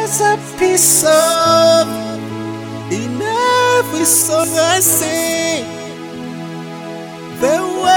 There's a piece of in every song I sing. The